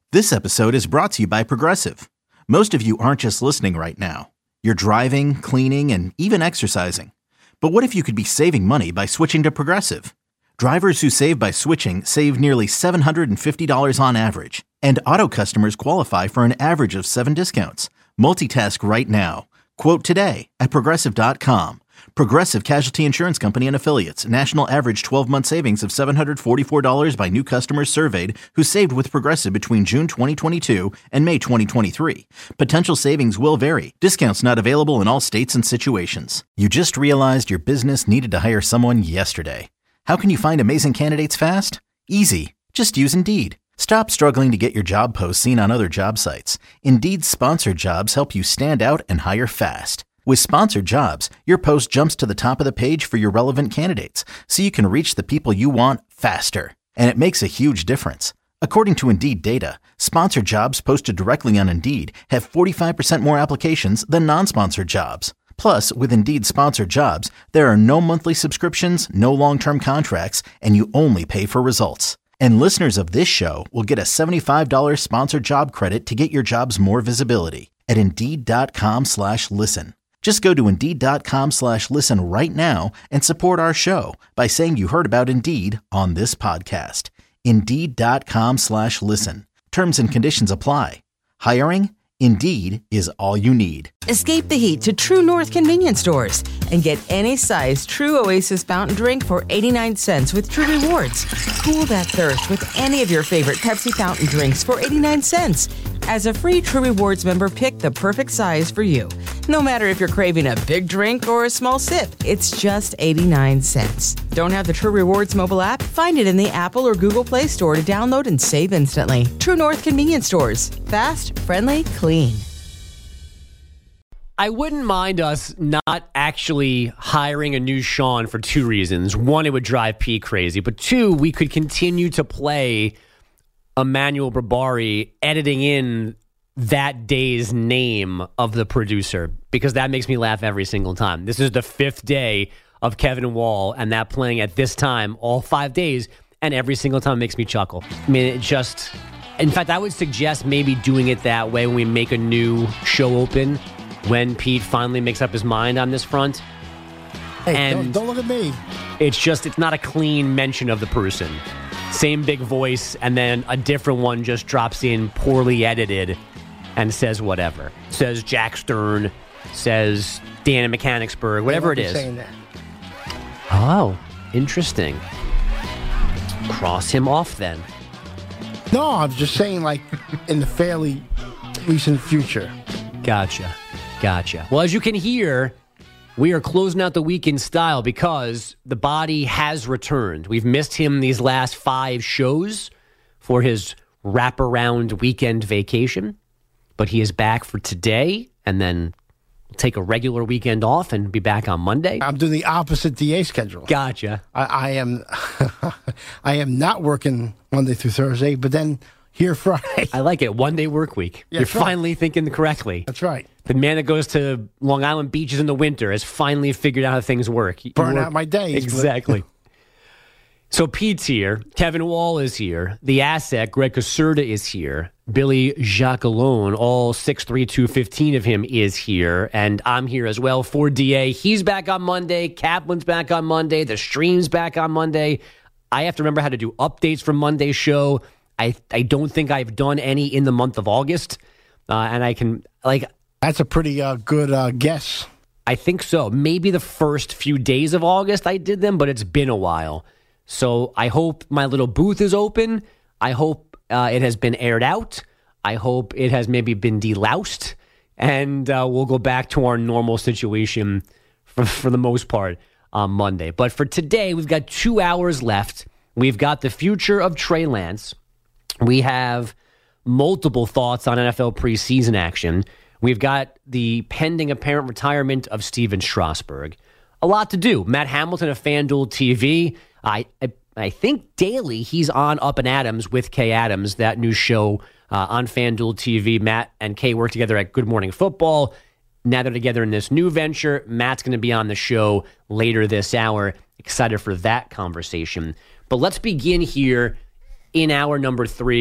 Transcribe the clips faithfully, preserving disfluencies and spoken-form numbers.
This episode is brought to you by Progressive. Most of you aren't just listening right now. You're driving, cleaning, and even exercising. But what if you could be saving money by switching to Progressive? Drivers who save by switching save nearly seven hundred fifty dollars on average. And auto customers qualify for an average of seven discounts. Multitask right now. Quote today at Progressive dot com. Progressive Casualty Insurance Company and Affiliates. National average twelve-month savings of seven hundred forty-four dollars by new customers surveyed who saved with Progressive between June twenty twenty-two and May twenty twenty-three. Potential savings will vary. Discounts not available in all states and situations. You just realized your business needed to hire someone yesterday. How can you find amazing candidates fast? Easy. Just use Indeed. Stop struggling to get your job posts seen on other job sites. Indeed's sponsored jobs help you stand out and hire fast. With sponsored jobs, your post jumps to the top of the page for your relevant candidates, so you can reach the people you want faster. And it makes a huge difference. According to Indeed data, sponsored jobs posted directly on Indeed have forty-five percent more applications than non-sponsored jobs. Plus, with Indeed sponsored jobs, there are no monthly subscriptions, no long-term contracts, and you only pay for results. And listeners of this show will get a seventy-five dollars sponsored job credit to get your jobs more visibility at Indeed.com slash listen. Just go to Indeed.com slash listen right now and support our show by saying you heard about Indeed on this podcast. Indeed.com slash listen. Terms and conditions apply. Hiring? Indeed is all you need. Escape the heat to True North convenience stores and get any size True Oasis fountain drink for eighty-nine cents with True Rewards. Cool that thirst with any of your favorite Pepsi fountain drinks for eighty-nine cents. As a free True Rewards member, pick the perfect size for you. No matter if you're craving a big drink or a small sip, it's just eighty-nine cents. Don't have the True Rewards mobile app? Find it in the Apple or Google Play Store to download and save instantly. True North convenience stores. Fast, friendly, clean. I wouldn't mind us not actually hiring a new Sean for two reasons. One, it would drive Pete crazy. But two, we could continue to play Emmanuel Barbari editing in that day's name of the producer, because that makes me laugh every single time. This is the fifth day of Kevin Wall, and that playing at this time all five days, and every single time makes me chuckle. I mean, it just... In fact, I would suggest maybe doing it that way when we make a new show open, when Pete finally makes up his mind on this front. Hey, and don't, don't look at me. It's just, it's not a clean mention of the person. Same big voice, and then a different one just drops in, poorly edited, and says whatever. Says Jack Stern, says Dan in Mechanicsburg, whatever it is. Saying that. Oh, interesting. Cross him off then. No, I'm just saying, like, in the fairly recent future. Gotcha. Gotcha. Well, as you can hear, we are closing out the week in style because the body has returned. We've missed him these last five shows for his wraparound weekend vacation, but he is back for today and then take a regular weekend off and be back on Monday. I'm doing the opposite D A schedule. Gotcha. I, I am I am not working Monday through Thursday, but then here Friday. I like it. One day work week. Yeah, You're that's right. finally thinking correctly. That's right. The man that goes to Long Island beaches in the winter has finally figured out how things work. You Burn work- out my days. Exactly. So Pete's here. Kevin Wall is here. The asset, Greg Caserta, is here. Billy Jacquelone, all six three, two fifteen of him, is here. And I'm here as well for D A. He's back on Monday. Kaplan's back on Monday. The stream's back on Monday. I have to remember how to do updates from Monday's show. I I don't think I've done any in the month of August. Uh, and I can, like... That's a pretty uh, good uh, guess. I think so. Maybe the first few days of August I did them, but it's been a while. So I hope my little booth is open. I hope uh, it has been aired out. I hope it has maybe been deloused. And uh, we'll go back to our normal situation for, for the most part on Monday. But for today, we've got two hours left. We've got the future of Trey Lance. We have multiple thoughts on N F L preseason action. We've got the pending apparent retirement of Steven Strasburg. A lot to do. Matt Hamilton of FanDuel T V. I, I I think daily he's on Up and Adams with Kay Adams, that new show uh, on FanDuel T V. Matt and Kay work together at Good Morning Football. Now they're together in this new venture. Matt's going to be on the show later this hour. Excited for that conversation. But let's begin here in hour number three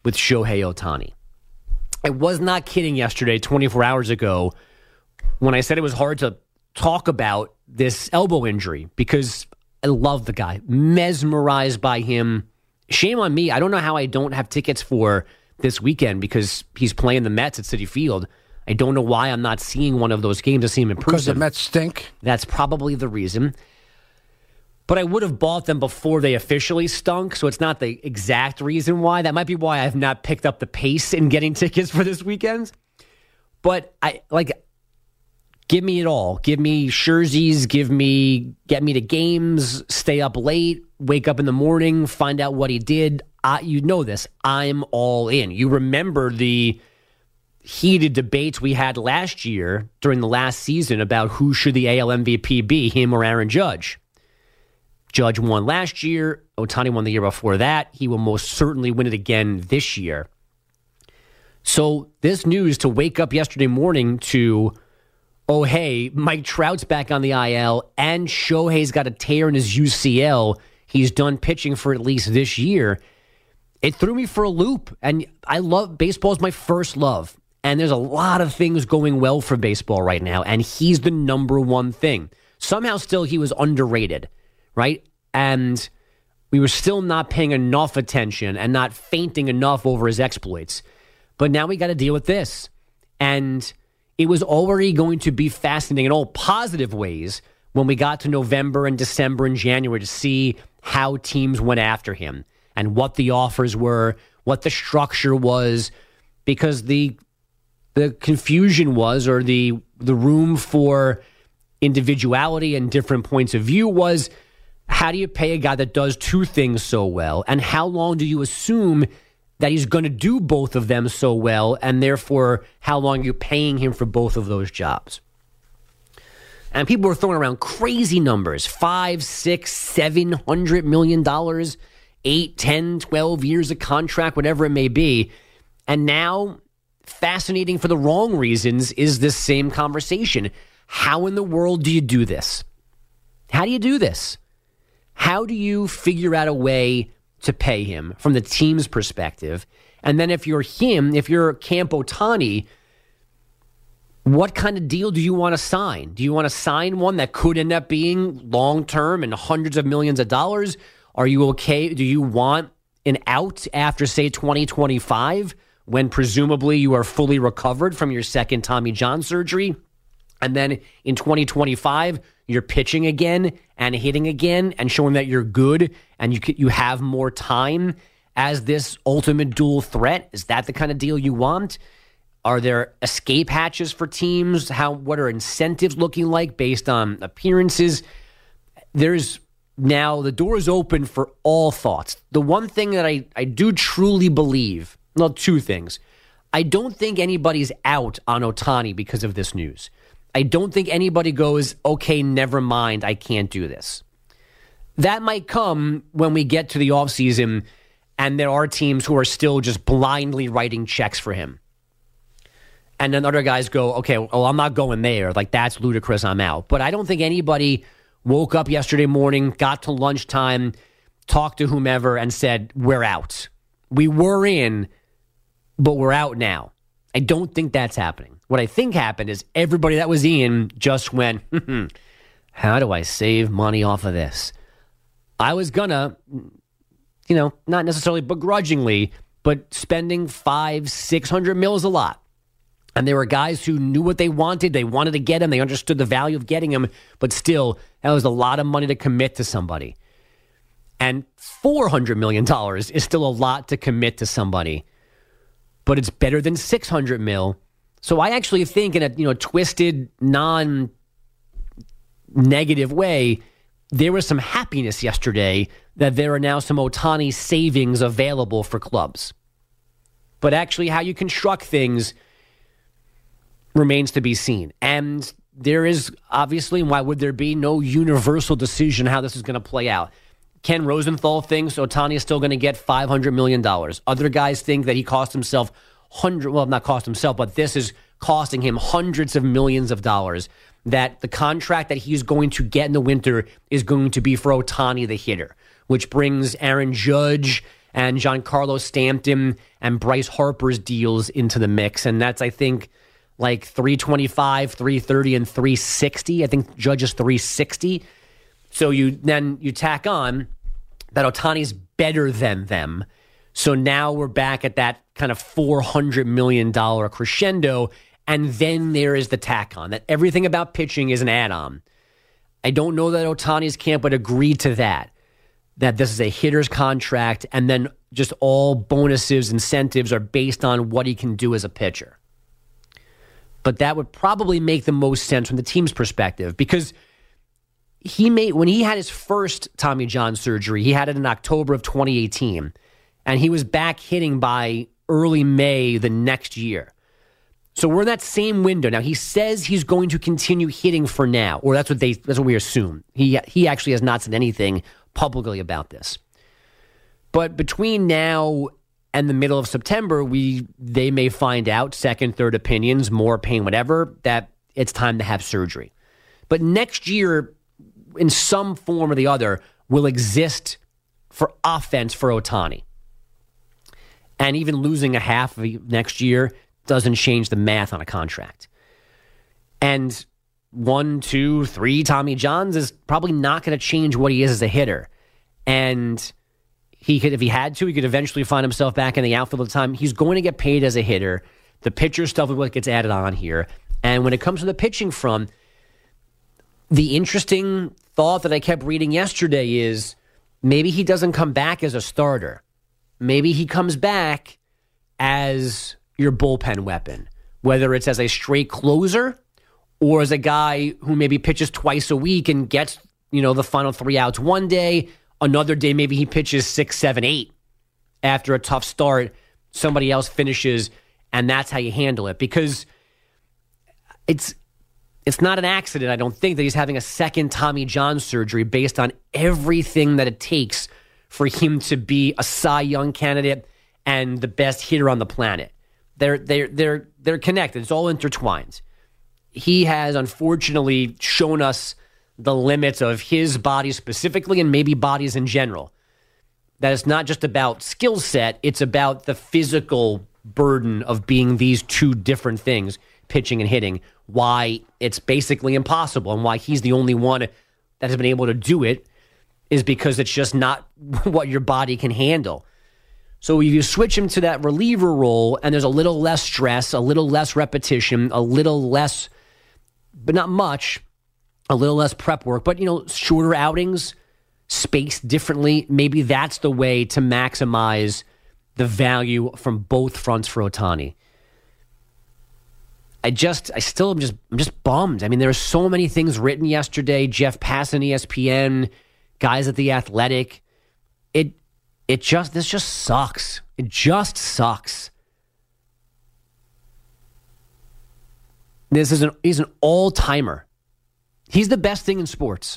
with Shohei Ohtani. I was not kidding yesterday, twenty-four hours ago, when I said it was hard to talk about this elbow injury because I love the guy, mesmerized by him. Shame on me. I don't know how I don't have tickets for this weekend because he's playing the Mets at Citi Field. I don't know why I'm not seeing one of those games to see him in person. Because the Mets stink? That's probably the reason. But I would have bought them before they officially stunk, so it's not the exact reason why. That might be why I've not picked up the pace in getting tickets for this weekend. But I like, give me it all. Give me jerseys, give me, get me to games, stay up late, wake up in the morning, find out what he did. I, you know this. I'm all in. You remember the heated debates we had last year during the last season about who should the A L M V P be, him or Aaron Judge. Judge won last year. Ohtani won the year before that. He will most certainly win it again this year. So this news to wake up yesterday morning to, oh, hey, Mike Trout's back on the I L and Shohei's got a tear in his U C L. He's done pitching for at least this year. It threw me for a loop. And I love baseball is my first love. And there's a lot of things going well for baseball right now. And he's the number one thing. Somehow still he was underrated. Right? And we were still not paying enough attention and not fainting enough over his exploits. But now we got to deal with this. And it was already going to be fascinating in all positive ways when we got to November and December and January to see how teams went after him and what the offers were, what the structure was, because the the confusion was, or the the room for individuality and different points of view was, how do you pay a guy that does two things so well? And how long do you assume that he's going to do both of them so well? And therefore, how long are you paying him for both of those jobs? And people were throwing around crazy numbers, five, six, seven hundred million dollars, eight, ten, twelve years of contract, whatever it may be. And now, fascinating for the wrong reasons, is this same conversation. How in the world do you do this? How do you do this? How do you figure out a way to pay him from the team's perspective? And then if you're him, if you're Camp Ohtani, what kind of deal do you want to sign? Do you want to sign one that could end up being long-term and hundreds of millions of dollars? Are you okay? Do you want an out after, say, twenty twenty-five, when presumably you are fully recovered from your second Tommy John surgery? And then in twenty twenty-five, you're pitching again and hitting again and showing that you're good and you you have more time as this ultimate dual threat? Is that the kind of deal you want? Are there escape hatches for teams? How what are incentives looking like based on appearances? There's now the door is open for all thoughts. The one thing that I, I do truly believe, well, two things. I don't think anybody's out on Ohtani because of this news. I don't think anybody goes, okay, never mind, I can't do this. That might come when we get to the offseason and there are teams who are still just blindly writing checks for him. And then other guys go, okay, well, I'm not going there. Like, that's ludicrous, I'm out. But I don't think anybody woke up yesterday morning, got to lunchtime, talked to whomever, and said, we're out. We were in, but we're out now. I don't think that's happening. What I think happened is everybody that was in just went, hmm, how do I save money off of this? I was gonna, you know, not necessarily begrudgingly, but spending five, six hundred mil is a lot. And there were guys who knew what they wanted. They wanted to get him. They understood the value of getting him. But still, that was a lot of money to commit to somebody. And four hundred million dollars is still a lot to commit to somebody. But it's better than six hundred mil. So I actually think in a you know twisted, non-negative way, there was some happiness yesterday that there are now some Ohtani savings available for clubs. But actually how you construct things remains to be seen. And there is obviously, why would there be, no universal decision how this is going to play out. Ken Rosenthal thinks Ohtani is still going to get five hundred million dollars. Other guys think that he cost himself hundred, well, not cost himself, but this is costing him hundreds of millions of dollars, that the contract that he's going to get in the winter is going to be for Ohtani the hitter, which brings Aaron Judge And Giancarlo Stanton and Bryce Harper's deals into the mix. And that's, I think, like three twenty-five, three thirty, and three sixty. I think Judge is three sixty. So you then you tack on that Ohtani's better than them. So now we're back at that kind of four hundred million dollars crescendo. And then there is the tack on that everything about pitching is an add-on. I don't know that Ohtani's camp would agree to that, that this is a hitter's contract and then just all bonuses, incentives are based on what he can do as a pitcher. But that would probably make the most sense from the team's perspective because he made when he had his first Tommy John surgery, he had it in October of twenty eighteen, and he was back hitting by early May the next year. So we're in that same window. Now, he says he's going to continue hitting for now, or that's what they that's what we assume. He he actually has not said anything publicly about this. But between now and the middle of September, we they may find out, second, third opinions, more pain, whatever, that it's time to have surgery. But next year, in some form or the other, will exist for offense for Ohtani. And even losing a half of next year doesn't change the math on a contract. And one, two, three Tommy Johns is probably not going to change what he is as a hitter. And he could, if he had to, he could eventually find himself back in the outfield all the time. He's going to get paid as a hitter. The pitcher stuff is what gets added on here. And when it comes to the pitching front, the interesting thought that I kept reading yesterday is maybe he doesn't come back as a starter. Maybe he comes back as your bullpen weapon, whether it's as a straight closer or as a guy who maybe pitches twice a week and gets, you know, the final three outs one day. Another day, maybe he pitches six, seven, eight after a tough start. Somebody else finishes, and that's how you handle it. Because it's it's not an accident, I don't think, that he's having a second Tommy John surgery based on everything that it takes for him to be a Cy Young candidate and the best hitter on the planet. They're they're they're they're connected. It's all intertwined. He has unfortunately shown us the limits of his body specifically and maybe bodies in general. That it's not just about skill set, it's about the physical burden of being these two different things, pitching and hitting, why it's basically impossible and why he's the only one that has been able to do it is because it's just not what your body can handle. So if you switch him to that reliever role and there's a little less stress, a little less repetition, a little less, but not much, a little less prep work, but, you know, shorter outings, spaced differently, maybe that's the way to maximize the value from both fronts for Ohtani. I just, I still am just, I'm just bummed. I mean, there are so many things written yesterday. Jeff Passan, E S P N, guys at The Athletic. It, it just, this just sucks. It just sucks. This is an, he's an all-timer. He's the best thing in sports.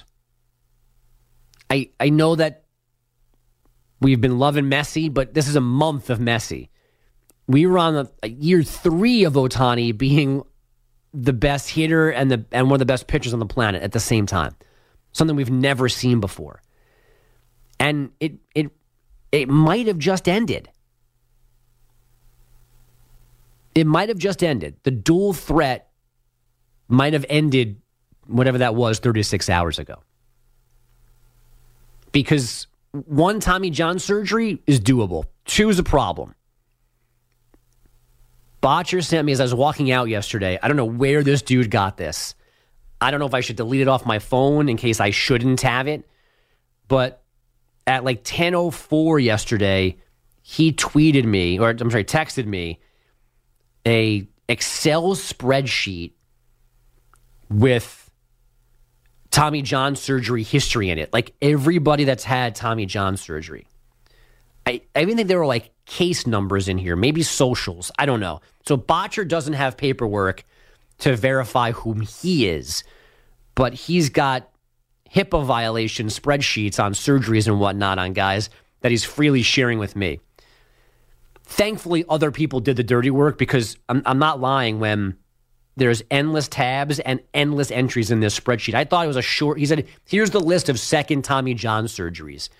I I know that we've been loving Messi, but this is a month of Messi. We were on a, a year three of Ohtani being the best hitter and the and one of the best pitchers on the planet at the same time. Something we've never seen before. And it it it might have just ended. It might have just ended. The dual threat might have ended whatever that was thirty-six hours ago. Because one Tommy John surgery is doable. Two is a problem. Botcher sent me as I was walking out yesterday. I don't know where this dude got this. I don't know if I should delete it off my phone in case I shouldn't have it. But at like ten oh four yesterday, he tweeted me, or I'm sorry, texted me a Excel spreadsheet with Tommy John surgery history in it. Like everybody that's had Tommy John surgery. I, I even think there were like case numbers in here, maybe socials. I don't know. So Botcher doesn't have paperwork to verify whom he is, but he's got HIPAA violation spreadsheets on surgeries and whatnot on guys that he's freely sharing with me. Thankfully, other people did the dirty work because I'm, I'm not lying when there's endless tabs and endless entries in this spreadsheet. I thought it was a short, he said, here's the list of second Tommy John surgeries.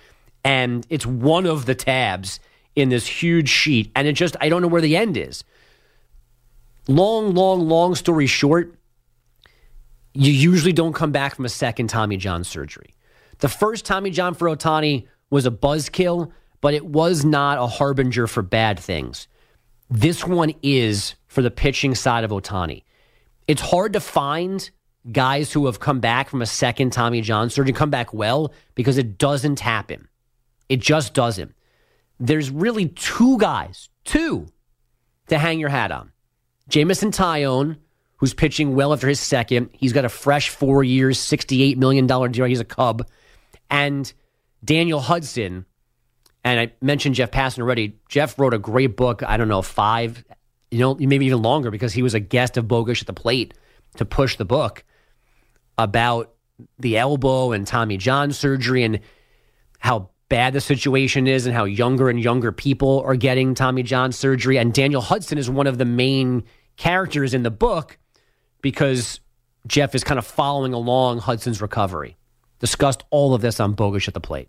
And it's one of the tabs in this huge sheet. And it just, I don't know where the end is. Long, long, long story short, you usually don't come back from a second Tommy John surgery. The first Tommy John for Ohtani was a buzzkill, but it was not a harbinger for bad things. This one is for the pitching side of Ohtani. It's hard to find guys who have come back from a second Tommy John surgery and come back well because it doesn't happen. It just doesn't. There's really two guys, two, to hang your hat on. Jameson Taillon, who's pitching well after his second. He's got a fresh four years, sixty-eight million dollars deal. He's a Cub. And Daniel Hudson, and I mentioned Jeff Passan already. Jeff wrote a great book, I don't know, five, you know, maybe even longer because he was a guest of Bogusch at the Plate to push the book about the elbow and Tommy John surgery and how bad the situation is and how younger and younger people are getting Tommy John surgery. And Daniel Hudson is one of the main characters in the book because Jeff is kind of following along Hudson's recovery. Discussed all of this on Bogusch at the Plate.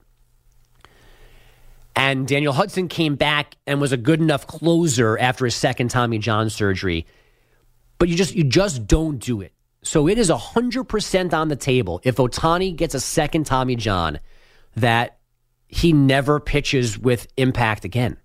And Daniel Hudson came back and was a good enough closer after his second Tommy John surgery. But you just you just don't do it. So it is one hundred percent on the table. If Ohtani gets a second Tommy John, that he never pitches with impact again.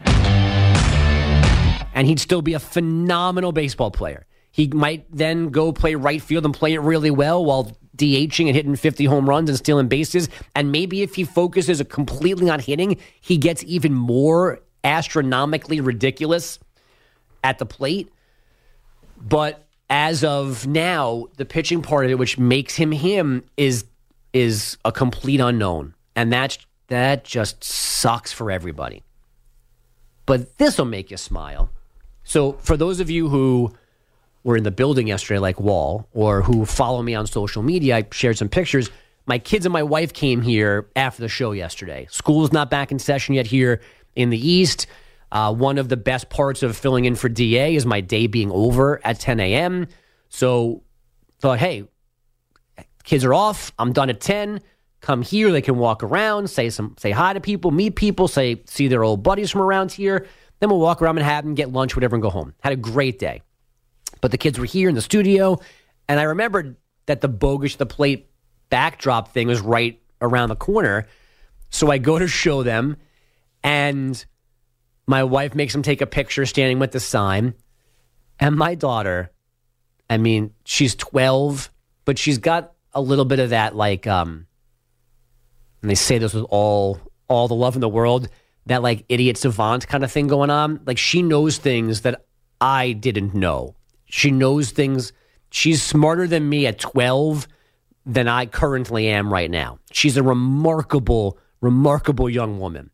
And he'd still be a phenomenal baseball player. He might then go play right field and play it really well while DHing and hitting fifty home runs and stealing bases. And maybe if he focuses completely on hitting, he gets even more astronomically ridiculous at the plate. But as of now, the pitching part of it, which makes him him, is is a complete unknown. And that's, that just sucks for everybody. But this will make you smile. So for those of you who were in the building yesterday like Wall, or who follow me on social media, I shared some pictures. My kids and my wife came here after the show yesterday. School's not back in session yet here in the East. Uh, one of the best parts of filling in for D A is my day being over at ten a.m. So thought, hey, kids are off. I'm done at ten. Come here. They can walk around, say some, say hi to people, meet people, say see their old buddies from around here. Then we'll walk around Manhattan, get lunch, whatever, and go home. Had a great day. But the kids were here in the studio, and I remembered that the Bogusch the Plate backdrop thing was right around the corner. So I go to show them, and my wife makes them take a picture standing with the sign. And my daughter, I mean, she's twelve, but she's got a little bit of that, like, um, and they say this with all all the love in the world, that like idiot savant kind of thing going on. Like she knows things that I didn't know. She knows things. She's smarter than me at twelve than I currently am right now. She's a remarkable, remarkable young woman.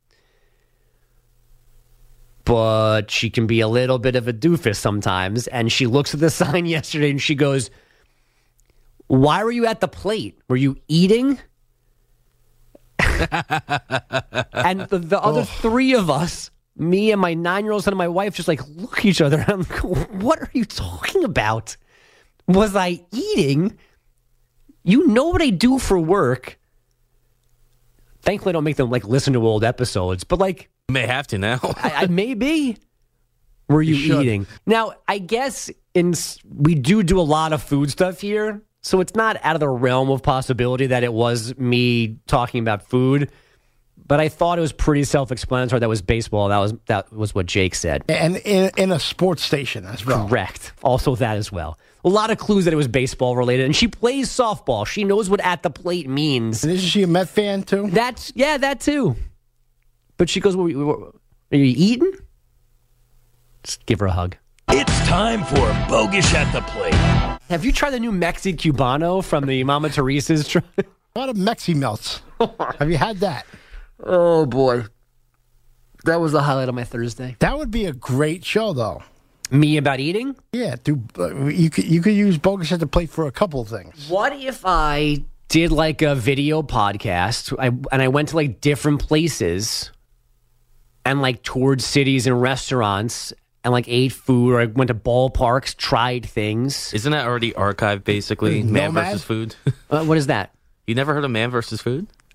But she can be a little bit of a doofus sometimes. And she looks at the sign yesterday and she goes, "Why were you at the plate? Were you eating?" And the, the other oh. three of us, me and my nine-year-old son and my wife, just like look at each other. And I'm like, what are you talking about? Was I eating? You know what I do for work. Thankfully, I don't make them like listen to old episodes, but like you may have to now. I, I maybe. Were you, you eating? Now, I guess in we do do a lot of food stuff here. So it's not out of the realm of possibility that it was me talking about food, but I thought it was pretty self-explanatory. That was baseball. That was that was what Jake said. And in, in a sports station as well. Correct. Also that as well. A lot of clues that it was baseball related. And she plays softball. She knows what at the plate means. And isn't she a Met fan too? That's yeah, that too. But she goes, "Are you eating?" Just give her a hug. It's time for Bogusch at the Plate. Have you tried the new Mexi Cubano from the Mama Teresa's? Try- a lot of Mexi melts. Have you had that? Oh, boy. That was the highlight of my Thursday. That would be a great show, though. Me about eating? Yeah. Do, uh, you, could, you could use Bogusch at the Plate for a couple of things. What if I did like a video podcast I, and I went to like different places and like toured cities and restaurants and like ate food, or I went to ballparks, tried things. Isn't that already archived, basically? Man Nomad? versus food? Uh, what is that? You never heard of Man versus Food?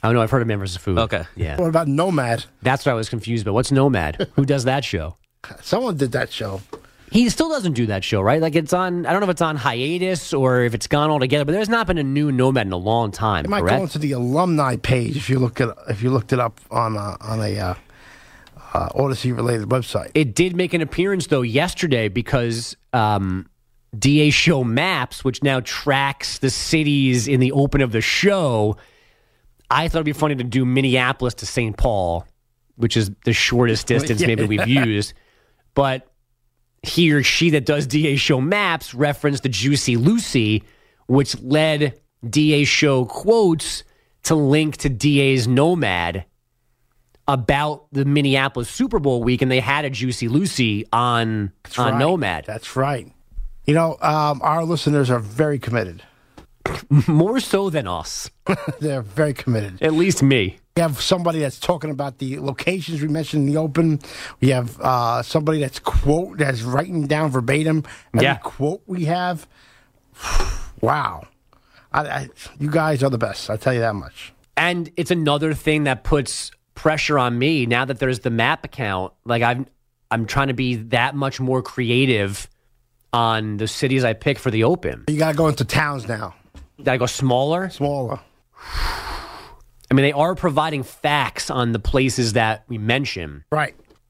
Oh, no, I've heard of Man versus. Food. Okay. Yeah. What about Nomad? That's what I was confused about. What's Nomad? Who does that show? Someone did that show. He still doesn't do that show, right? Like it's on, I don't know if it's on hiatus or if it's gone altogether, but there's not been a new Nomad in a long time, It might correct? go into the alumni page if you look at if you looked it up on a, on a uh, uh, Odyssey related website. It did make an appearance, though, yesterday because um, D A Show Maps, which now tracks the cities in the open of the show, I thought it'd be funny to do Minneapolis to Saint Paul, which is the shortest distance Yeah. maybe we've used. But he or she that does D A Show Maps referenced the Juicy Lucy, which led D A Show Quotes to link to D A's Nomad about the Minneapolis Super Bowl week, and they had a Juicy Lucy on, That's on right. Nomad. That's right. You know, um, our listeners are very committed. More so than us. They're very committed. At least me. We have somebody that's talking about the locations we mentioned in the open. We have uh, somebody that's quote that's writing down verbatim every Yeah. quote we have. Wow, I, I, you guys are the best. I tell you that much. And it's another thing that puts pressure on me now that there's the map account. Like I'm I'm trying to be that much more creative on the cities I pick for the open. You got to go into towns now, Did I go smaller? smaller. I mean, they are providing facts on the places that we mention. Right.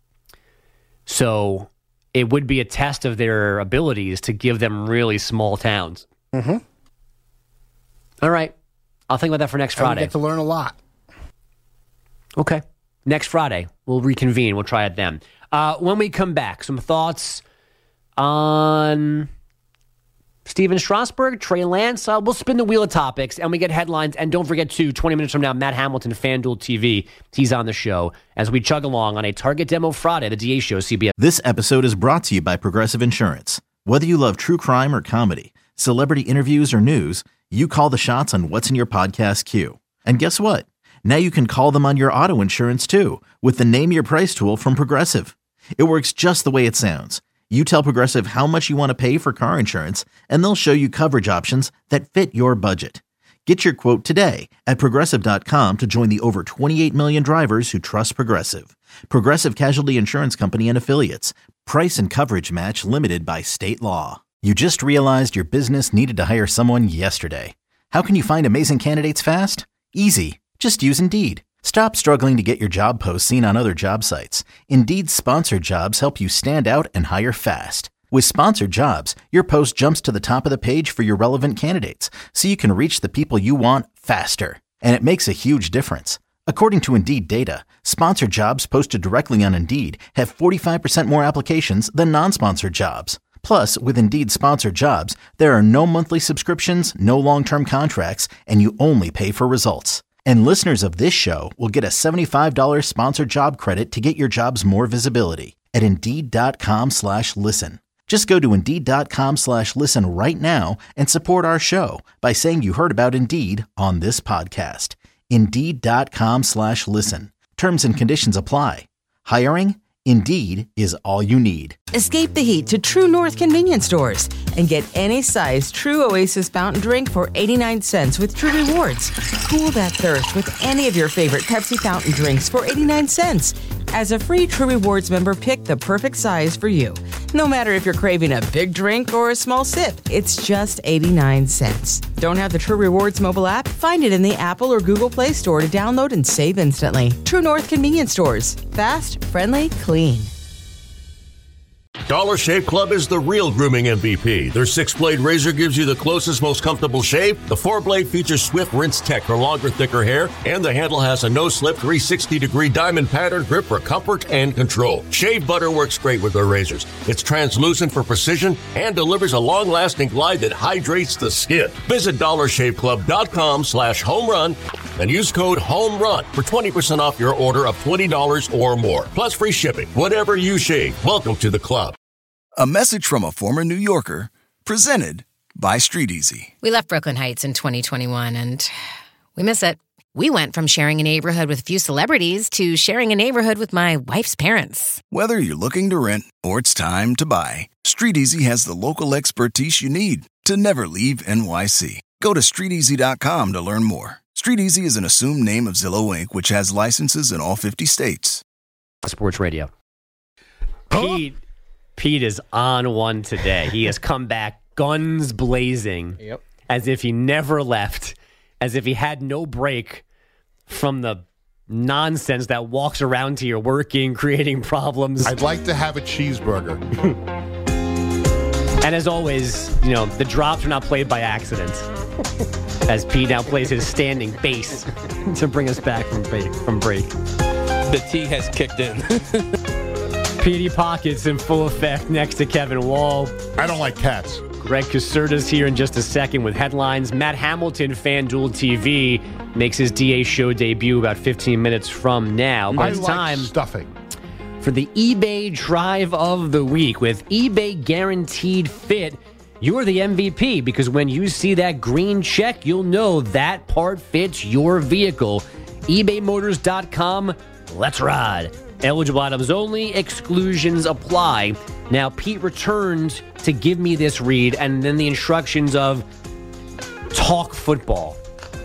So it would be a test of their abilities to give them really small towns. Mm-hmm. All right. I'll think about that for next And we Friday. get to learn a lot. Okay. Next Friday, we'll reconvene. We'll try it then. Uh, when we come back, some thoughts on Steven Strasburg, Trey Lance. Uh, we'll spin the wheel of topics, and we get headlines. And don't forget, too, twenty minutes from now, Matt Hamilton, FanDuel T V. He's on the show as we chug along on a Target Demo Friday, the D A Show, C B S. This episode is brought to you by Progressive Insurance. Whether you love true crime or comedy, celebrity interviews or news, you call the shots on what's in your podcast queue. And guess what? Now you can call them on your auto insurance too with the Name Your Price tool from Progressive. It works just the way it sounds. You tell Progressive how much you want to pay for car insurance, and they'll show you coverage options that fit your budget. Get your quote today at Progressive dot com to join the over twenty-eight million drivers who trust Progressive. Progressive Casualty Insurance Company and Affiliates. Price and coverage match limited by state law. You just realized your business needed to hire someone yesterday. How can you find amazing candidates fast? Easy. Just use Indeed. Stop struggling to get your job posts seen on other job sites. Indeed's sponsored jobs help you stand out and hire fast. With sponsored jobs, your post jumps to the top of the page for your relevant candidates, so you can reach the people you want faster. And it makes a huge difference. According to Indeed data, sponsored jobs posted directly on Indeed have forty-five percent more applications than non-sponsored jobs. Plus, with Indeed sponsored jobs, there are no monthly subscriptions, no long-term contracts, and you only pay for results. And listeners of this show will get a seventy-five dollars sponsored job credit to get your jobs more visibility at Indeed.com slash listen. Just go to Indeed.com slash listen right now and support our show by saying you heard about Indeed on this podcast. Indeed.com slash listen. Terms and conditions apply. Hiring? Indeed is all you need. Escape the heat to True North convenience stores and get any size True Oasis fountain drink for eighty-nine cents with True Rewards. Cool that thirst with any of your favorite Pepsi fountain drinks for eighty-nine cents. As a free True Rewards member, pick the perfect size for you. No matter if you're craving a big drink or a small sip, it's just eighty-nine cents. Don't have the True Rewards mobile app? Find it in the Apple or Google Play Store to download and save instantly. True North convenience stores. Fast, friendly, clean. Dollar Shave Club is the real grooming M V P. Their six-blade razor gives you the closest, most comfortable shave. The four-blade features swift rinse tech for longer, thicker hair, and the handle has a no-slip three hundred sixty degree diamond pattern grip for comfort and control. Shave butter works great with their razors. It's translucent for precision and delivers a long-lasting glide that hydrates the skin. Visit dollar shave club dot com slash home run and use code HOMERUN for twenty percent off your order of twenty dollars or more, plus free shipping. Whatever you shave, welcome to the club. A message from a former New Yorker, presented by Street Easy. We left Brooklyn Heights in twenty twenty-one, and we miss it. We went from sharing a neighborhood with a few celebrities to sharing a neighborhood with my wife's parents. Whether you're looking to rent or it's time to buy, Street Easy has the local expertise you need to never leave N Y C. Go to street easy dot com to learn more StreetEasy is an assumed name of Zillow Incorporated, which has licenses in all fifty states. Sports Radio. Pete, Pete is on one today. He has come back guns blazing, yep. as if he never left, as if he had no break from the nonsense that walks around here working, creating problems. I'd like to have a cheeseburger. And as always, you know, the drops are not played by accident. As Pete now plays his standing bass to bring us back from break. From break. The tea has kicked in. Petey Pockets in full effect next to Kevin Wall. I don't like cats. Greg Caserta's here in just a second with headlines. Matt Hamilton, FanDuel T V, makes his D A show debut about fifteen minutes from now. But I it's like time stuffing. for the eBay Drive of the Week. With eBay Guaranteed Fit, you're the M V P, because when you see that green check, you'll know that part fits your vehicle. ebay motors dot com. Let's ride. Eligible items only. Exclusions apply. Now, Pete returned to give me this read and then the instructions of talk football.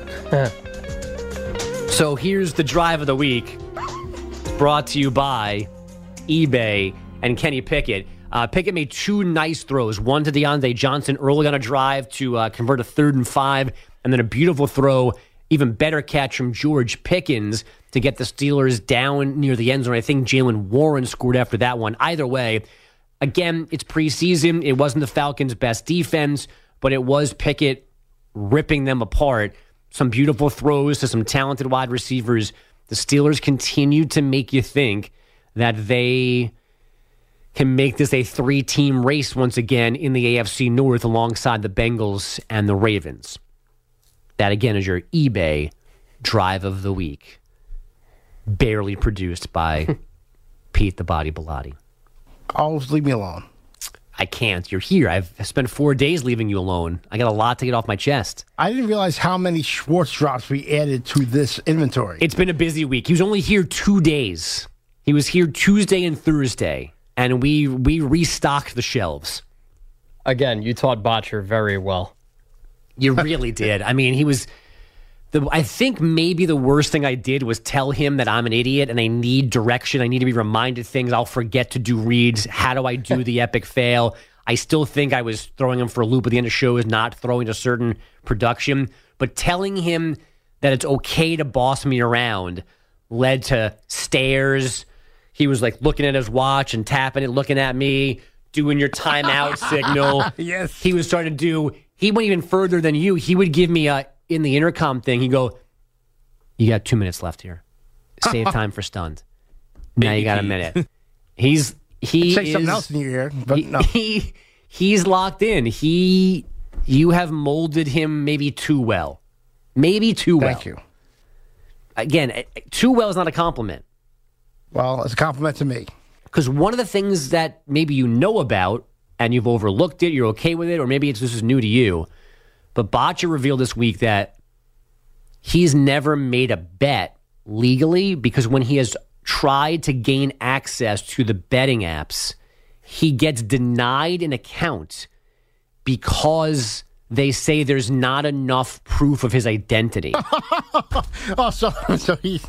So here's the drive of the week, brought to you by eBay and Kenny Pickett. Uh, Pickett made two nice throws, one to DeAndre Johnson early on a drive to uh, convert a third and five, and then a beautiful throw, even better catch from George Pickens to get the Steelers down near the end zone. I think Jalen Warren scored after that one. Either way, again, it's preseason. It wasn't the Falcons' best defense, but it was Pickett ripping them apart. Some beautiful throws to some talented wide receivers. The Steelers continue to make you think that they can make this a three-team race once again in the A F C North alongside the Bengals and the Ravens. That, again, is your eBay Drive of the Week. Barely produced by Pete the Body Bilotti. Always leave me alone. I can't. You're here. I've spent four days leaving you alone. I got a lot to get off my chest. I didn't realize how many Schwartz drops we added to this inventory. It's been a busy week. He was only here two days. He was here Tuesday and Thursday, and we we restocked the shelves. Again, you taught Botcher very well. You really did. I mean, he was... The, I think maybe the worst thing I did was tell him that I'm an idiot and I need direction. I need to be reminded things. I'll forget to do reads. How do I do the epic fail? I still think I was throwing him for a loop at the end of shows, not throwing a certain production. But telling him that it's okay to boss me around led to stares. He was like looking at his watch and tapping it, looking at me, doing your timeout signal. Yes. He was starting to do, he went even further than you. He would give me a, in the intercom thing, he'd go, you got two minutes left here. Save time for stunned. Now you got a minute. He's, he Say is, something else in your ear, but he, no. He, he's locked in. He, you have molded him maybe too well. Maybe too well. Thank you. Again, too well is not a compliment. Well, it's a compliment to me. Because one of the things that maybe you know about and you've overlooked it, you're okay with it, or maybe it's this is new to you, but Botcher revealed this week that he's never made a bet legally because when he has tried to gain access to the betting apps, he gets denied an account because they say there's not enough proof of his identity. Oh, so so he's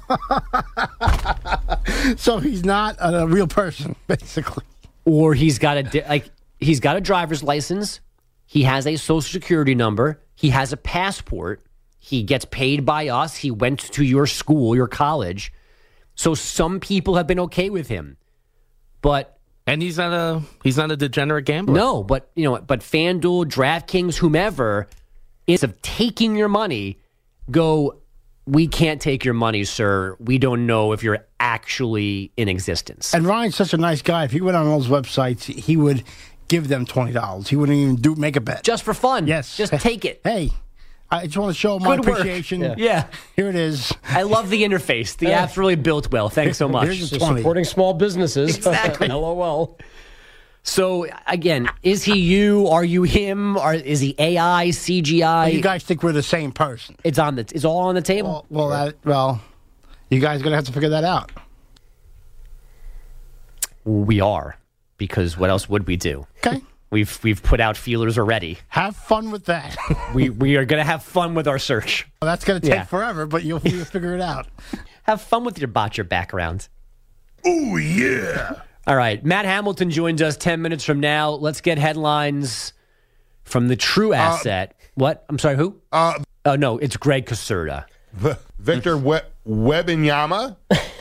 so he's not a real person, basically. Or he's got a like he's got a driver's license, he has a social security number, he has a passport, he gets paid by us, he went to your school, your college. So some people have been okay with him, but and he's not a he's not a degenerate gambler. No, but you know, but FanDuel, DraftKings, whomever, instead of taking your money, go, we can't take your money, sir. We don't know if you're actually in existence. And Ryan's such a nice guy. If he went on those websites, he would give them twenty dollars. He wouldn't even do make a bet. Just for fun. Yes. Just take it. Hey, I just want to show my Good work. appreciation. Yeah. yeah. Here it is. I love the interface. The app's really built well. Thanks so much. Here's the So twenty. supporting small businesses. Exactly. LOL. So, again, is he you? Are you him? Or is he A I, C G I? You guys think we're the same person? It's on the. It's all on the table. Well, well, that, well you guys are going to have to figure that out. We are, because what else would we do? Okay. We've we've put out feelers already. Have fun with that. we we are going to have fun with our search. Well, that's going to take Yeah. forever, but you'll, you'll figure it out. Have fun with your botcher background. Oh, yeah. All right. Matt Hamilton joins us ten minutes from now. Let's get headlines from the true asset. Uh, what? I'm sorry, who? Uh, oh, no, it's Greg Caserta. V- Victor we- Wembanyama.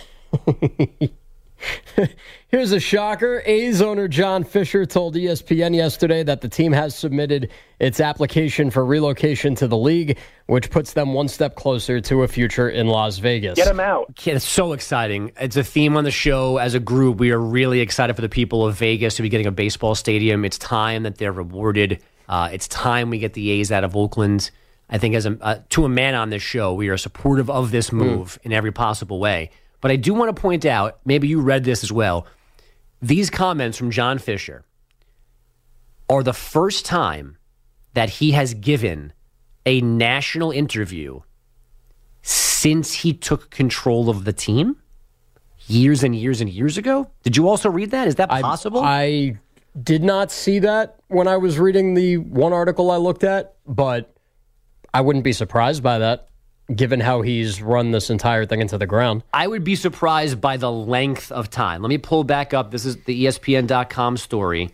Here's a shocker. A's owner John Fisher told E S P N yesterday that the team has submitted its application for relocation to the league, which puts them one step closer to a future in Las Vegas. Get him out. Yeah, it's so exciting. It's a theme on the show. As a group, we are really excited for the people of Vegas to be getting a baseball stadium. It's time that they're rewarded. Uh, it's time we get the A's out of Oakland. I think as a, uh, to a man on this show, we are supportive of this move mm. in every possible way. But I do want to point out, maybe you read this as well, these comments from John Fisher are the first time that he has given a national interview since he took control of the team years and years and years ago. Did you also read that? Is that possible? I, I did not see that when I was reading the one article I looked at, but I wouldn't be surprised by that, given how he's run this entire thing into the ground. I would be surprised by the length of time. Let me pull back up. This is the E S P N dot com story.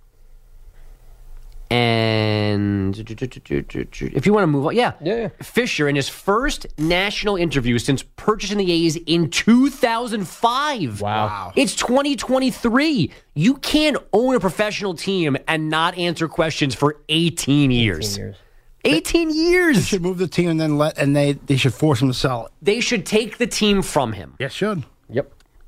And if you want to move on, yeah. yeah. Fisher, in his first national interview since purchasing the A's in two thousand five. Wow. It's twenty twenty-three. You can't own a professional team and not answer questions for eighteen years. eighteen years. eighteen years. They should move the team and then let, and they, they should force him to sell it. They should take the team from him. Yes, should. Yep.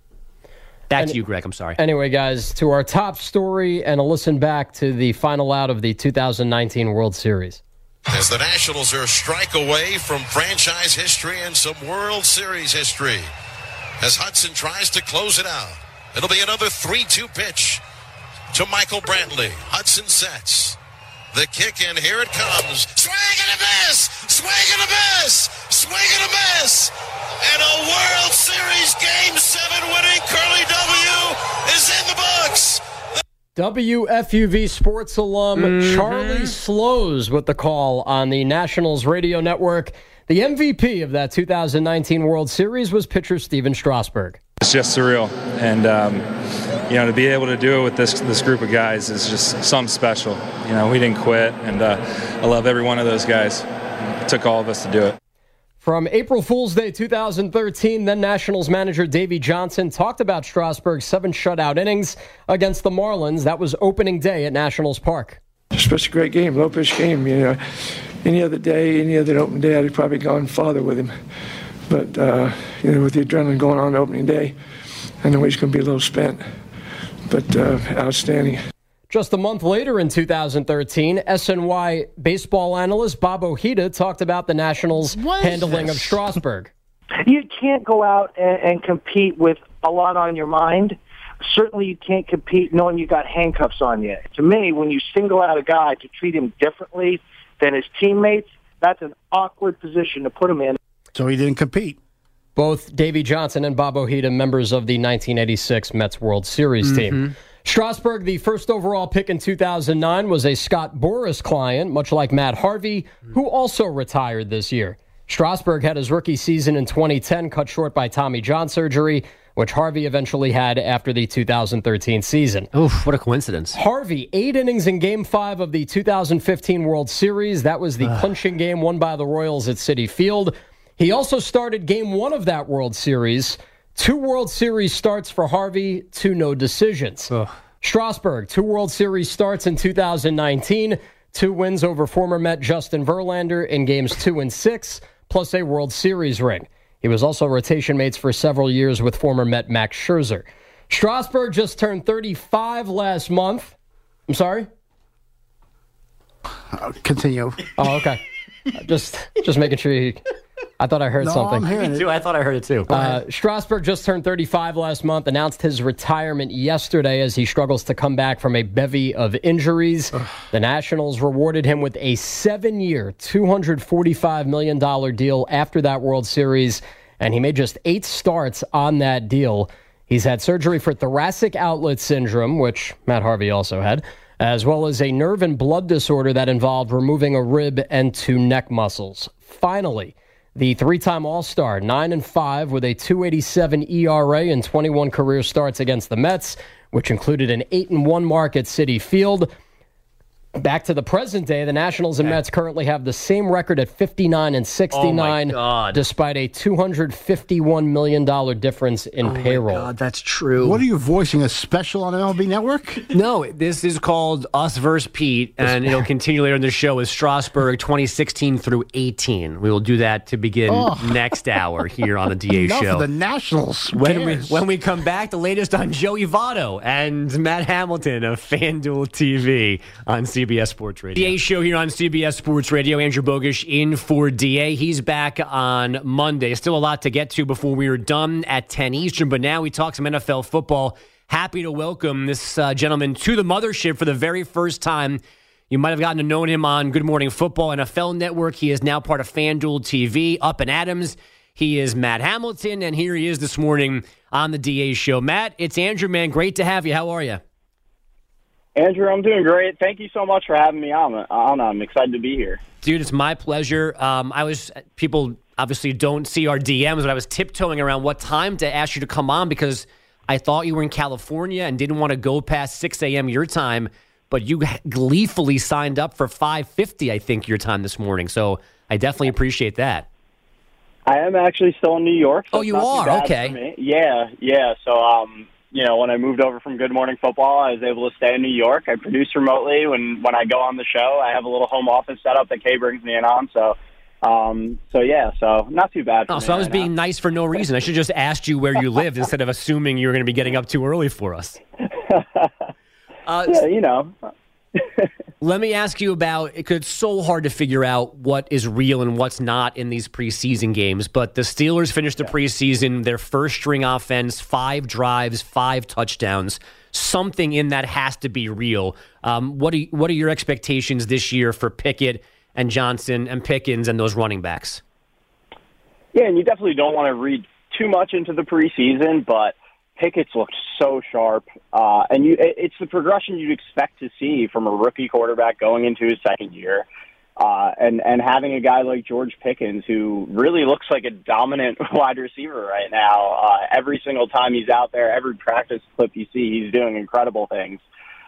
Back and, to you, Greg. I'm sorry. Anyway, guys, to our top story and a listen back to the final out of the two thousand nineteen World Series. As the Nationals are a strike away from franchise history and some World Series history. As Hudson tries to close it out. It'll be another three two pitch to Michael Brantley. Hudson sets. The kick in, here it comes. Swing and a miss! Swing and a miss! Swing and a miss! And a World Series Game seven winning Curly W is in the books! W F U V Sports alum mm-hmm. Charlie Slows with the call on the Nationals radio network. The M V P of that two thousand nineteen World Series was pitcher Steven Strasburg. It's just surreal, and um, you know, to be able to do it with this this group of guys is just something special. You know, we didn't quit, and uh, I love every one of those guys. It took all of us to do it. From April Fool's Day two thousand thirteen, then Nationals manager Davey Johnson talked about Strasburg's seven shutout innings against the Marlins. That was opening day at Nationals Park. Just such a great game, low-pitch game. You know, any other day, any other open day, I'd have probably gone farther with him. But, uh, you know, with the adrenaline going on opening day, I know he's going to be a little spent. But uh, outstanding. Just a month later in two thousand thirteen, S N Y baseball analyst Bob Ojeda talked about the Nationals' handling this? of Strasburg. You can't go out and, and compete with a lot on your mind. Certainly you can't compete knowing you got handcuffs on you. To me, when you single out a guy to treat him differently than his teammates, that's an awkward position to put him in. So he didn't compete. Both Davey Johnson and Bob Ojeda, members of the nineteen eighty-six Mets World Series mm-hmm. team. Strasburg, the first overall pick in two thousand nine, was a Scott Boras client, much like Matt Harvey, who also retired this year. Strasburg had his rookie season in twenty ten cut short by Tommy John surgery, which Harvey eventually had after the two thousand thirteen season. Oof, what a coincidence. Harvey, eight innings in Game five of the two thousand fifteen World Series. That was the clinching game won by the Royals at Citi Field. He also started Game one of that World Series. Two World Series starts for Harvey, two no decisions. Ugh. Strasburg, two World Series starts in two thousand nineteen, two wins over former Met Justin Verlander in Games two and six, plus a World Series ring. He was also rotation mates for several years with former Met Max Scherzer. Strasburg just turned thirty-five last month. I'm sorry? Uh, continue. Oh, okay. just just making sure you... I thought I heard no, something. I'm hearing Me too. it. I thought I heard it too. Uh, Strasburg just turned thirty-five last month, announced his retirement yesterday as he struggles to come back from a bevy of injuries. The Nationals rewarded him with a seven-year, two hundred forty-five million dollars deal after that World Series, and he made just eight starts on that deal. He's had surgery for thoracic outlet syndrome, which Matt Harvey also had, as well as a nerve and blood disorder that involved removing a rib and two neck muscles. Finally, the three-time All-Star, nine and five with a two eighty-seven E R A and twenty-one career starts against the Mets, which included an eight and one mark at Citi Field. Back to the present day, the Nationals and Mets currently have the same record at fifty-nine and sixty-nine, oh despite a two hundred fifty-one million dollars difference in oh payroll. My God, that's true. What are you voicing, a special on M L B Network? No, this is called Us versus Pete, and it'll continue later in the show with Strasburg twenty sixteen through eighteen. We will do that to begin Oh. next hour here on the D A Enough show. of the Nationals. Who When we, cares? when we come back, the latest on Joey Votto and Matt Hamilton of FanDuel T V on C B S Sports Radio. D A show here on C B S Sports Radio. Andrew Bogusch in for D A. He's back on Monday. Still a lot to get to before we are done at ten Eastern, but now we talk some N F L football. Happy to welcome this uh, gentleman to the mothership for the very first time. You might have gotten to know him on Good Morning Football, N F L Network. He is now part of FanDuel T V, Up and Adams. He is Matt Hamilton, and here he is this morning on the D A show. Matt, it's Andrew, man. Great to have you. How are you? Andrew, I'm doing great. Thank you so much for having me on. on. I'm excited to be here. Dude, it's my pleasure. Um, I was people obviously don't see our D Ms, but I was tiptoeing around what time to ask you to come on because I thought you were in California and didn't want to go past six a.m. your time, but you gleefully signed up for five fifty, I think, your time this morning. So I definitely appreciate that. I am actually still in New York. So oh, it's you not too are? bad Okay. for me. Yeah, yeah. So, um, you know, when I moved over from Good Morning Football, I was able to stay in New York. I produce remotely. When when I go on the show, I have a little home office set up that Kay brings me in on. So, um, so yeah, so not too bad for Oh, me so I was right being now. nice for no reason. I should have just asked you where you lived instead of assuming you were going to be getting up too early for us. Uh, yeah, you know. Let me ask you about, because it's so hard to figure out what is real and what's not in these preseason games, but the Steelers finished the preseason, their first string offense, five drives, five touchdowns. Something in that has to be real. Um, what, are, what are your expectations this year for Pickett and Johnson and Pickens and those running backs? Yeah, and you definitely don't want to read too much into the preseason, but Pickett's looked so sharp, uh, and you, it, it's the progression you'd expect to see from a rookie quarterback going into his second year, uh, and and having a guy like George Pickens who really looks like a dominant wide receiver right now. Uh, every single time he's out there, every practice clip you see, he's doing incredible things.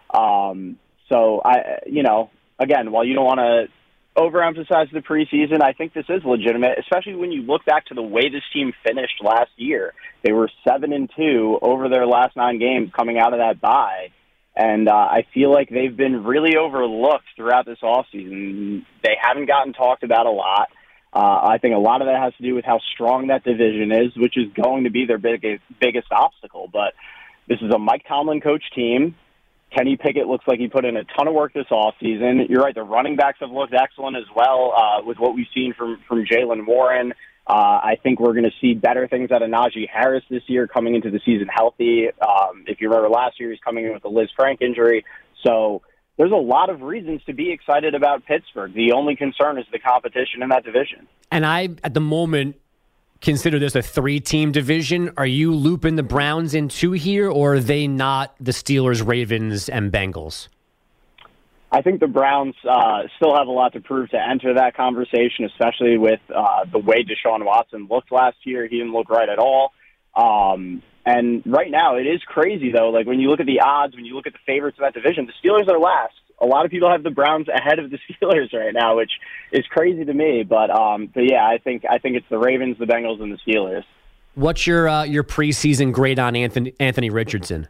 Um, so I, you know, again, while you don't want to overemphasize the preseason, I think this is legitimate, especially when you look back to the way this team finished last year. They were seven and two over their last nine games coming out of that bye, and uh, I feel like they've been really overlooked throughout this offseason. They haven't gotten talked about a lot. Uh, I think a lot of that has to do with how strong that division is, which is going to be their biggest biggest obstacle. But this is a Mike Tomlin coach team. Kenny Pickett looks like he put in a ton of work this offseason. You're right, the running backs have looked excellent as well uh, with what we've seen from, from Jaylen Warren. Uh, I think we're going to see better things out of Najee Harris this year coming into the season healthy. Um, if you remember last year, he's coming in with a Liz Frank injury. So there's a lot of reasons to be excited about Pittsburgh. The only concern is the competition in that division. And I, at the moment, consider this a three-team division. Are you looping the Browns in two here, or are they not the Steelers, Ravens, and Bengals? I think the Browns uh, still have a lot to prove to enter that conversation, especially with uh, the way Deshaun Watson looked last year. He didn't look right at all. Um, and right now, it is crazy, though. Like, when you look at the odds, when you look at the favorites in that division, the Steelers are last. A lot of people have the Browns ahead of the Steelers right now, which is crazy to me. But, um, but yeah, I think I think it's the Ravens, the Bengals, and the Steelers. What's your uh, your preseason grade on Anthony, Anthony Richardson?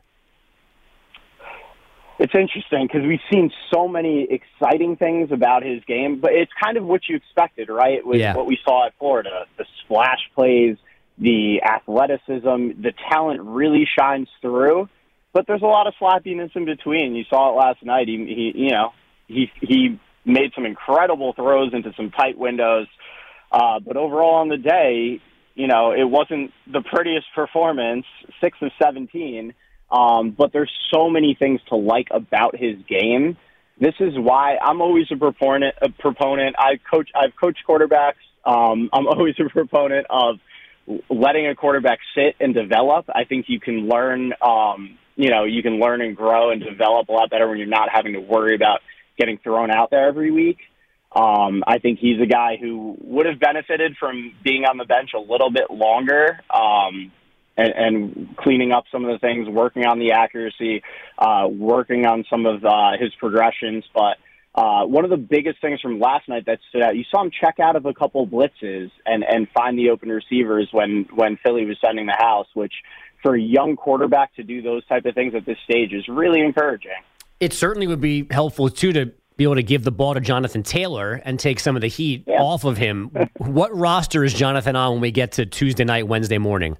It's interesting because we've seen so many exciting things about his game, but it's kind of what you expected, right? With Yeah. what we saw at Florida, the splash plays, the athleticism, the talent really shines through. But there's a lot of sloppiness in between. You saw it last night. He, he you know, he he made some incredible throws into some tight windows. Uh, but overall on the day, you know, it wasn't the prettiest performance, six of seventeen. Um, but there's so many things to like about his game. This is why I'm always a proponent. A proponent. I coach. I've coached quarterbacks. Um, I'm always a proponent of letting a quarterback sit and develop. I think you can learn. Um, you know, you can learn and grow and develop a lot better when you're not having to worry about getting thrown out there every week. Um, I think he's a guy who would have benefited from being on the bench a little bit longer um, and, and cleaning up some of the things, working on the accuracy, uh, working on some of uh, his progressions. But uh, one of the biggest things from last night that stood out, you saw him check out of a couple blitzes and, and find the open receivers when, when Philly was sending the house, which for a young quarterback to do those type of things at this stage is really encouraging. It certainly would be helpful, too, to be able to give the ball to Jonathan Taylor and take some of the heat yeah. off of him. What roster is Jonathan on when we get to Tuesday night, Wednesday morning?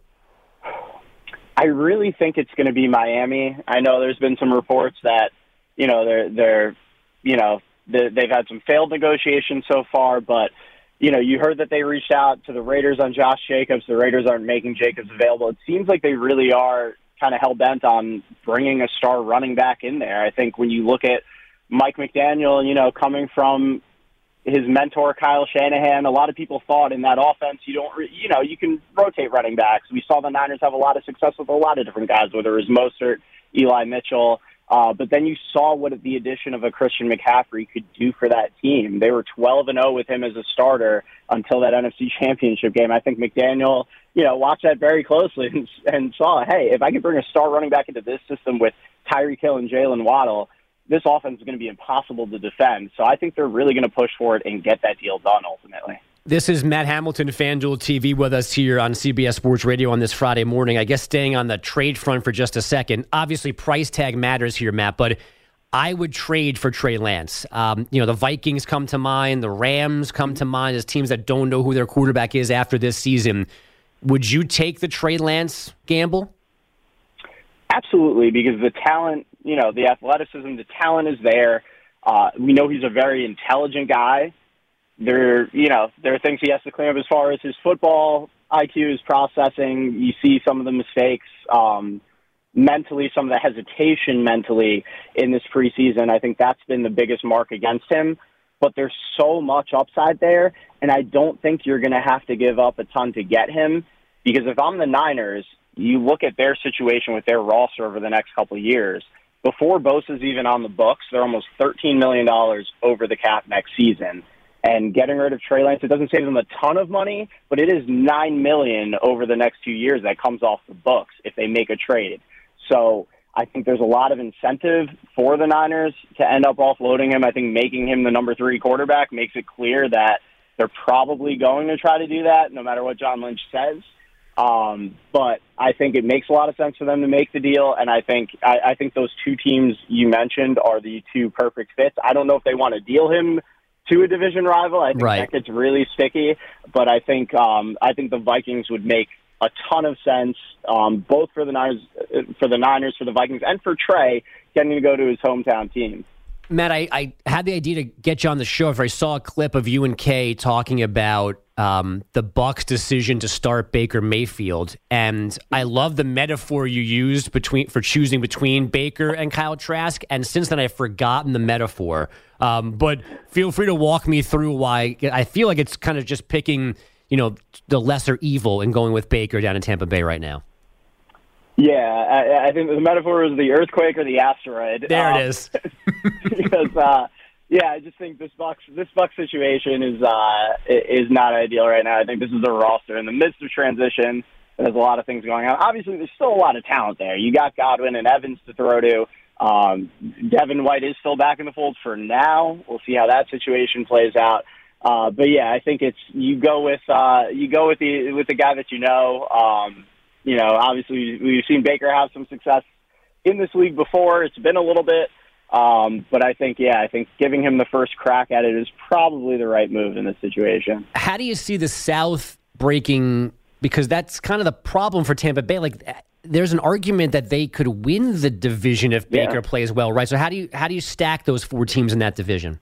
I really think it's going to be Miami. I know there's been some reports that, you know, they're, they're you know, they've had some failed negotiations so far, but, you know, you heard that they reached out to the Raiders on Josh Jacobs. The Raiders aren't making Jacobs available. It seems like they really are kind of hell-bent on bringing a star running back in there. I think when you look at Mike McDaniel, you know, coming from his mentor, Kyle Shanahan, a lot of people thought in that offense, you don't, re- you know, you can rotate running backs. We saw the Niners have a lot of success with a lot of different guys, whether it was Mostert, Eli Mitchell, uh, but then you saw what the addition of a Christian McCaffrey could do for that team. They were twelve and oh with him as a starter until that N F C Championship game. I think McDaniel, you know, watched that very closely and, and saw, hey, if I can bring a star running back into this system with Tyreek Hill and Jalen Waddle, this offense is going to be impossible to defend. So I think they're really going to push for it and get that deal done ultimately. This is Matt Hamilton, FanDuel T V, with us here on C B S Sports Radio on this Friday morning. I guess staying on the trade front for just a second. Obviously, price tag matters here, Matt, but I would trade for Trey Lance. Um, you know, the Vikings come to mind. The Rams come to mind as teams that don't know who their quarterback is after this season. Would you take the Trey Lance gamble? Absolutely, because the talent, you know, the athleticism, the talent is there. Uh, we know he's a very intelligent guy. There, you know, there are things he has to clean up as far as his football I Q, his processing. You see some of the mistakes um, mentally, some of the hesitation mentally in this preseason. I think that's been the biggest mark against him. But there's so much upside there, and I don't think you're going to have to give up a ton to get him. Because if I'm the Niners, you look at their situation with their roster over the next couple of years. Before Bosa's even on the books, they're almost thirteen million dollars over the cap next season. And getting rid of Trey Lance, it doesn't save them a ton of money, but it is nine million dollars over the next two years that comes off the books if they make a trade. So I think there's a lot of incentive for the Niners to end up offloading him. I think making him the number three quarterback makes it clear that they're probably going to try to do that, no matter what John Lynch says. Um, but I think it makes a lot of sense for them to make the deal, and I think I, I think those two teams you mentioned are the two perfect fits. I don't know if they want to deal him to a division rival. I think right. that gets really sticky, but I think um, I think the Vikings would make a ton of sense, um, both for the Niners, for the Niners, for the Vikings, and for Trey getting to go to his hometown team. Matt, I, I had the idea to get you on the show after I saw a clip of you and Kay talking about um, the Bucs' decision to start Baker Mayfield, and I love the metaphor you used between for choosing between Baker and Kyle Trask. And since then, I've forgotten the metaphor. Um, but feel free to walk me through why. I feel like it's kind of just picking, you know, the lesser evil and going with Baker down in Tampa Bay right now. Yeah, I, I think the metaphor is the earthquake or the asteroid. There um, it is. because, uh, yeah, I just think this Bucs this Bucs situation is uh, is not ideal right now. I think this is a roster in the midst of transition. There's a lot of things going on. Obviously, there's still a lot of talent there. You got Godwin and Evans to throw to. Um, Devin White is still back in the fold for now. We'll see how that situation plays out. Uh, but yeah, I think it's you go with uh, you go with the with the guy that you know. Um, you know, obviously we've seen Baker have some success in this league before. It's been a little bit, um, but I think yeah, I think giving him the first crack at it is probably the right move in this situation. How do you see the South breaking? Because that's kind of the problem for Tampa Bay. Like, there's an argument that they could win the division if Baker yeah. plays well, right? So how do you how do you stack those four teams in that division?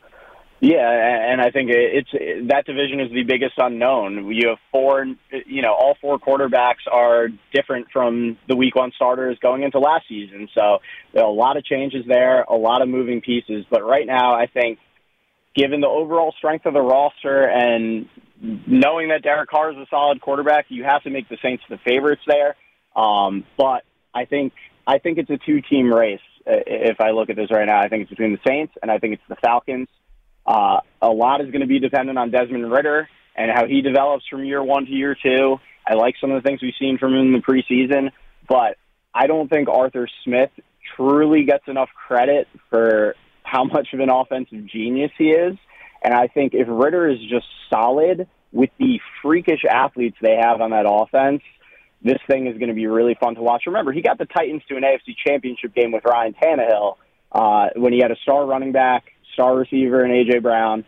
Yeah, and I think it's that division is the biggest unknown. You have four, you know, all four quarterbacks are different from the week one starters going into last season. So there are a lot of changes there, a lot of moving pieces. But right now, I think given the overall strength of the roster and knowing that Derek Carr is a solid quarterback, you have to make the Saints the favorites there. Um, but I think I think it's a two-team race. If I look at this right now, I think it's between the Saints and I think it's the Falcons. Uh, a lot is going to be dependent on Desmond Ridder and how he develops from year one to year two. I like some of the things we've seen from him in the preseason, but I don't think Arthur Smith truly gets enough credit for how much of an offensive genius he is. And I think if Ridder is just solid with the freakish athletes they have on that offense, this thing is going to be really fun to watch. Remember, he got the Titans to an A F C Championship game with Ryan Tannehill uh, when he had a star running back, star receiver, and A J. Brown.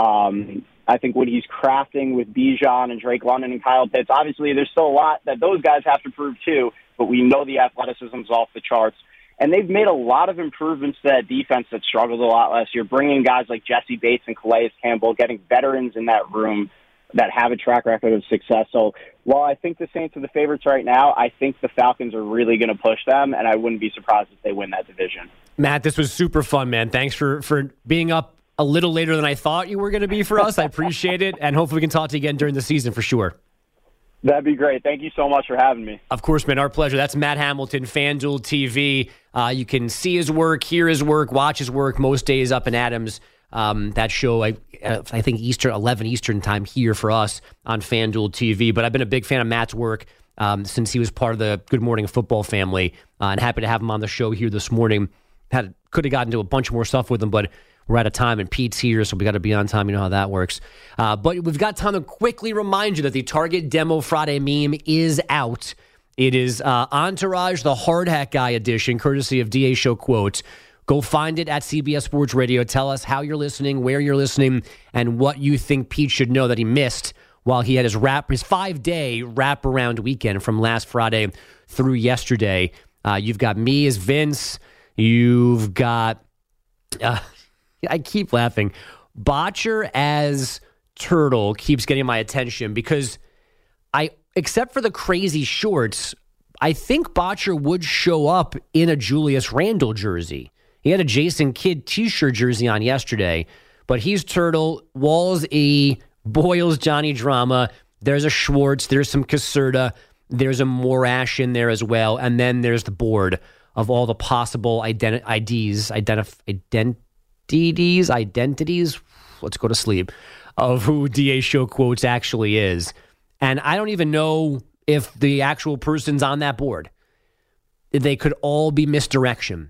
Um, I think what he's crafting with Bijan and Drake London and Kyle Pitts, obviously there's still a lot that those guys have to prove too, but we know the athleticism's off the charts. And they've made a lot of improvements to that defense that struggled a lot last year, bringing guys like Jesse Bates and Calais Campbell, getting veterans in that room that have a track record of success. So while I think the Saints are the favorites right now, I think the Falcons are really going to push them, and I wouldn't be surprised if they win that division. Matt, this was super fun, man. Thanks for, for being up a little later than I thought you were going to be for us. I appreciate it, and hopefully we can talk to you again during the season for sure. That'd be great. Thank you so much for having me. Of course, man. Our pleasure. That's Matt Hamilton, FanDuel T V. Uh, you can see his work, hear his work, watch his work most days up in Adams. Um, that show, I, I think Eastern, eleven Eastern time here for us on FanDuel T V. But I've been a big fan of Matt's work um, since he was part of the Good Morning Football family, uh, and happy to have him on the show here this morning. Had could have gotten to a bunch more stuff with him, but we're out of time, and Pete's here, so we got to be on time. You know how that works. Uh, but we've got time to quickly remind you that the Target Demo Friday meme is out. It is uh, Entourage, the Hard Hat Guy edition, courtesy of D A Show Quotes. Go find it at C B S Sports Radio. Tell us how you're listening, where you're listening, and what you think Pete should know that he missed while he had his wrap, his five-day wraparound weekend from last Friday through yesterday. Uh, you've got me as Vince. You've got... Uh, I keep laughing. Botcher as Turtle keeps getting my attention because I, except for the crazy shorts, I think Botcher would show up in a Julius Randle jersey. He had a Jason Kidd t-shirt jersey on yesterday, but he's Turtle, Walls E, Boyles Johnny Drama. There's a Schwartz, there's some Caserta, there's a Morash in there as well, and then there's the board of all the possible identi- I Ds, identif- ident. D Ds, identities, let's go to sleep, of who D A Show Quotes actually is. And I don't even know if the actual person's on that board. They could all be misdirection.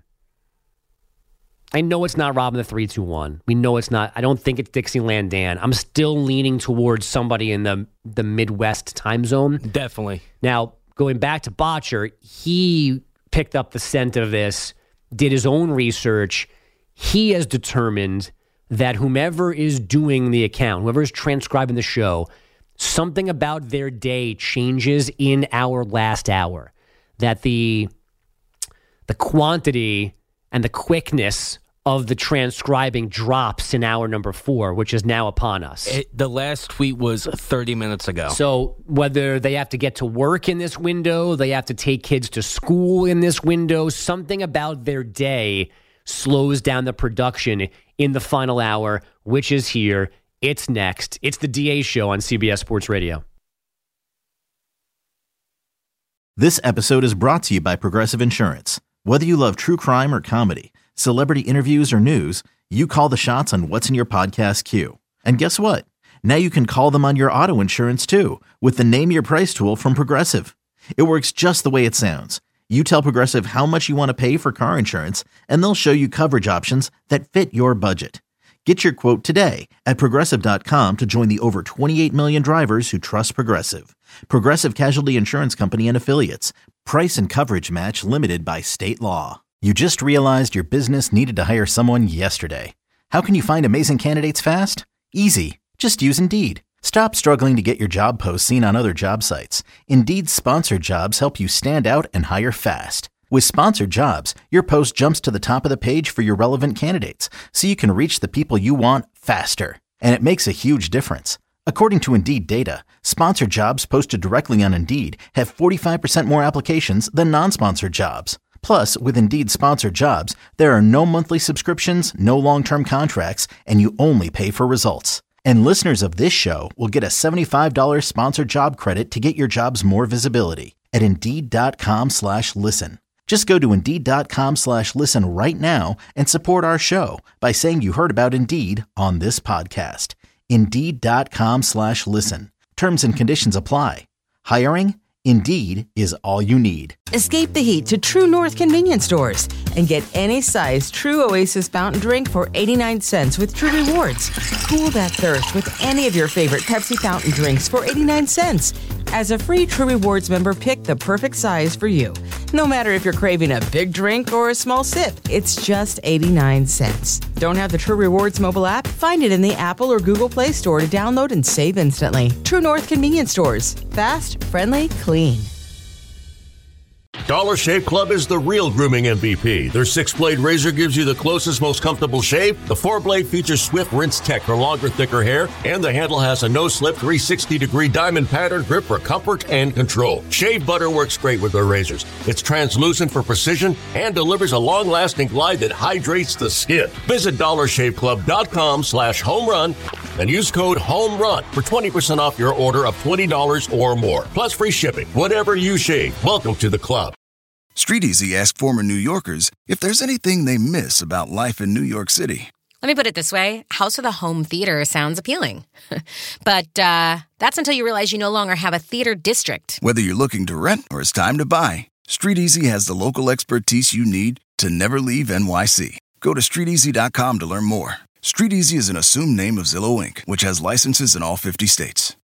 I know it's not Robin the three two one. We know it's not. I don't think it's Dixieland Dan. I'm still leaning towards somebody in the, the Midwest time zone. Definitely. Now, going back to Botcher, he picked up the scent of this, did his own research. He has determined that whomever is doing the account, whoever is transcribing the show, something about their day changes in our last hour. That the the quantity and the quickness of the transcribing drops in hour number four, which is now upon us. It, the last tweet was thirty minutes ago. So whether they have to get to work in this window, they have to take kids to school in this window, something about their day slows down the production in the final hour, which is here. It's next. It's the D A Show on C B S Sports Radio. This episode is brought to you by Progressive Insurance. Whether you love true crime or comedy, celebrity interviews or news, you call the shots on what's in your podcast queue. And guess what? Now you can call them on your auto insurance too with the Name Your Price tool from Progressive. It works just the way it sounds. You tell Progressive how much you want to pay for car insurance, and they'll show you coverage options that fit your budget. Get your quote today at Progressive dot com to join the over twenty-eight million drivers who trust Progressive. Progressive Casualty Insurance Company and Affiliates. Price and coverage match limited by state law. You just realized your business needed to hire someone yesterday. How can you find amazing candidates fast? Easy. Just use Indeed. Stop struggling to get your job posts seen on other job sites. Indeed's sponsored jobs help you stand out and hire fast. With sponsored jobs, your post jumps to the top of the page for your relevant candidates, so you can reach the people you want faster. And it makes a huge difference. According to Indeed data, sponsored jobs posted directly on Indeed have forty-five percent more applications than non-sponsored jobs. Plus, with Indeed sponsored jobs, there are no monthly subscriptions, no long-term contracts, and you only pay for results. And listeners of this show will get a seventy-five dollars sponsored job credit to get your jobs more visibility at Indeed.com slash listen. Just go to Indeed.com slash listen right now and support our show by saying you heard about Indeed on this podcast. Indeed.com slash listen. Terms and conditions apply. Hiring? Indeed is all you need. Escape the heat to True North convenience stores and get any size True Oasis fountain drink for eighty-nine cents with True Rewards. Cool that thirst with any of your favorite Pepsi fountain drinks for eighty-nine cents. As a free True Rewards member, pick the perfect size for you. No matter if you're craving a big drink or a small sip, it's just eighty-nine cents. Don't have the True Rewards mobile app? Find it in the Apple or Google Play Store to download and save instantly. True North convenience stores. Fast, friendly, clean. Dollar Shave Club is the real grooming M V P. Their six-blade razor gives you the closest, most comfortable shave. The four-blade features swift rinse tech for longer, thicker hair, and the handle has a no-slip three sixty degree diamond pattern grip for comfort and control. Shave butter works great with their razors. It's translucent for precision and delivers a long-lasting glide that hydrates the skin. Visit dollar shave club dot com slash home run and use code HOMERUN for twenty percent off your order of twenty dollars or more, plus free shipping. Whatever you shave, welcome to the club. Street Easy asked former New Yorkers if there's anything they miss about life in New York City. Let me put it this way. House with a home theater sounds appealing. But uh, that's until you realize you no longer have a theater district. Whether you're looking to rent or it's time to buy, Street Easy has the local expertise you need to never leave N Y C. Go to street easy dot com to learn more. Street Easy is an assumed name of Zillow Incorporated, which has licenses in all fifty states.